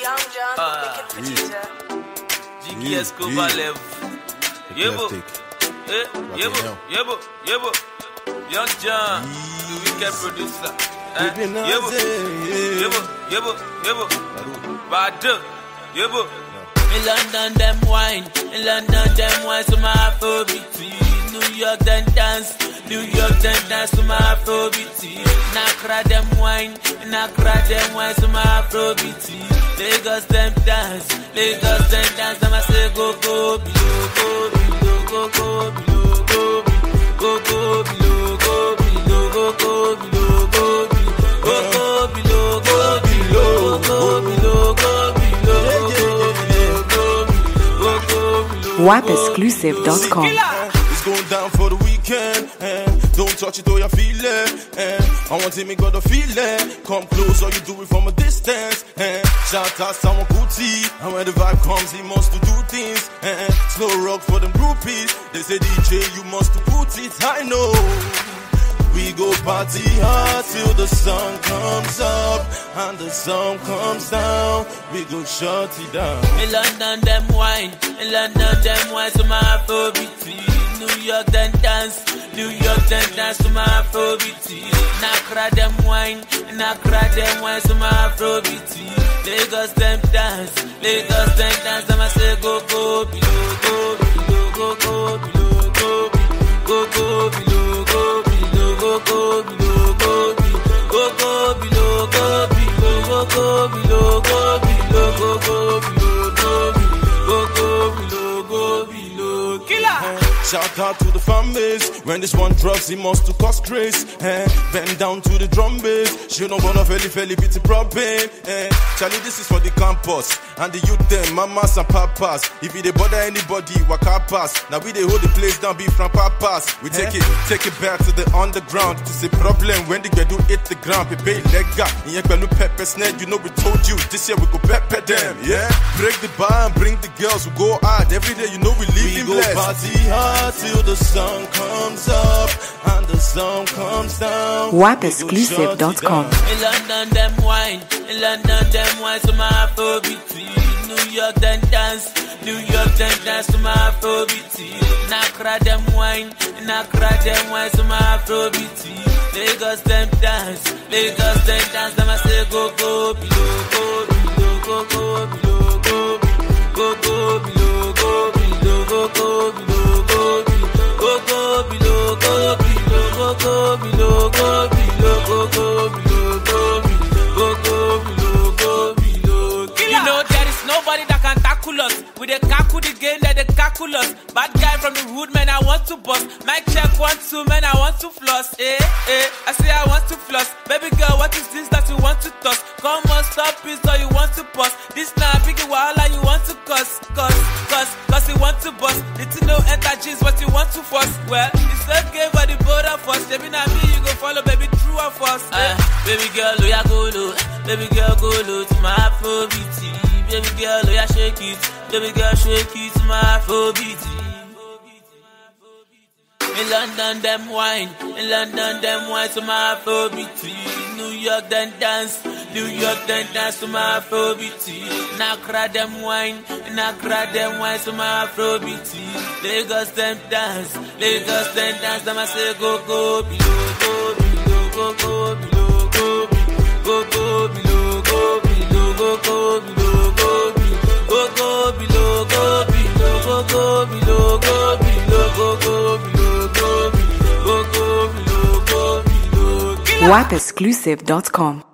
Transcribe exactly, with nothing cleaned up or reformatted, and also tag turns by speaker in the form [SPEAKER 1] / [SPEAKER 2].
[SPEAKER 1] Young John, uh, wicked producer.
[SPEAKER 2] Jiggy Escobar level. Yebo. Eh, yebo, yebo, yebo. Young John, the wicked producer. Eh, yebo, yebo, yebo, yebo. Badu, yebo.
[SPEAKER 3] In London, them wine. In London, them wine. So my Afrobeat. New York, then dance. New York, then dance to my Afrobeat. Nakra, them wine. Nakra, them wine. So my Afrobeat. Lagos, them dance. Lagos, them dance. Them I say go, go, below, go, below, go, go, below, go, go, go, below, go, below, go, go, below, go, go, below, go, below, go, below, go,
[SPEAKER 4] wap exclusive dot com.
[SPEAKER 5] It's going down for the weekend, and don't touch it though you feel it. And I want to make God feel it. Come close or you do it from a distance. And shout out someone booty, and when the vibe comes, he must to do things. And slow rock for them groupies. They say D J, you must to put it. I know. We go party hard till the sun comes up and the sun comes down. We go shut it down.
[SPEAKER 3] In London, them wine. In London, them wine to my Afrobeat. New York, then dance. New York, then dance to my Afrobeat. Nakra, them wine. Nakra, them wine to my Afrobeat. Lagos, them dance. Lagos, them dance. Them I say go, go, below, go, below, go, go, below, go, go, go, below, go. Go go below, go below, go go below, go below, go go below, go below, go go below, go below, go below, go below, killer.
[SPEAKER 5] Shout out to the fan base. When this one drops, he must to cause grace. Eh, bend down to the drum bass. She don't wanna felly felly beat the problem. Eh, Charlie, this is for the campus and the youth them, mamas and papas. If it dey bother anybody, waka pass. Now we they hold the place down, be from papas. We take it, take it back to the underground. It's a problem when they get to hit the ground. Baby, leg up, in your new pepper snare. You know we told you this year we go pepper them. Yeah, break the bar and bring the girls. We go hard every day. You know we live in blessed. We go party hard till the sun comes up and the sun comes down.
[SPEAKER 4] wap exclusive dot com.
[SPEAKER 3] In London, them wine. In London, them wine to my Afrobeat. New York, then dance. New York, then dance to my Afrobeat. Nakra, them wine. Nakra, them wine to my Afrobeat. Lagos, them dance. Lagos, them dance. Them I say go, go, below, go, below, go, go, below, go, go, go, below, go, below, go, go, below. Go go below, go below, go go below, go below, go go below, go below, go below, go below. You know there is nobody that can tackle us. With a cackle the game that they cackle us. Bad guy from the hood, man, I want to bust. Mic check one two, man, I want to floss. Eh, eh, I say I want to floss. Baby girl, what is this that you want to toss? Come on, stop it, so you want to bust. This now big wahala you want to cuss, cuss, cuss, cause you want to bust. Little no enter jeans, what you want to force. Well, it's okay for the both of us. Baby, now me, you go follow, baby, true or false. Uh, baby girl, oh yeah, go low. Baby girl, go low to my Afrobeat. Baby girl, oh yeah, shake it. Baby girl, shake it to my Afrobeat. In London, them wine. In London, them wine to my Afrobeat. New York, then dance. New York, then dance to my Afrobeat. Nakra, them wine. Nakra, them wine to my Afrobeat. Lagos, them dance. Lagos, then dance. Them I say go, go below, go below, go go below, go go go below, go below, go go below, go go go below, go below, go go below, go below, go go below, go below, go go below, go below.
[SPEAKER 4] wap exclusive dot com.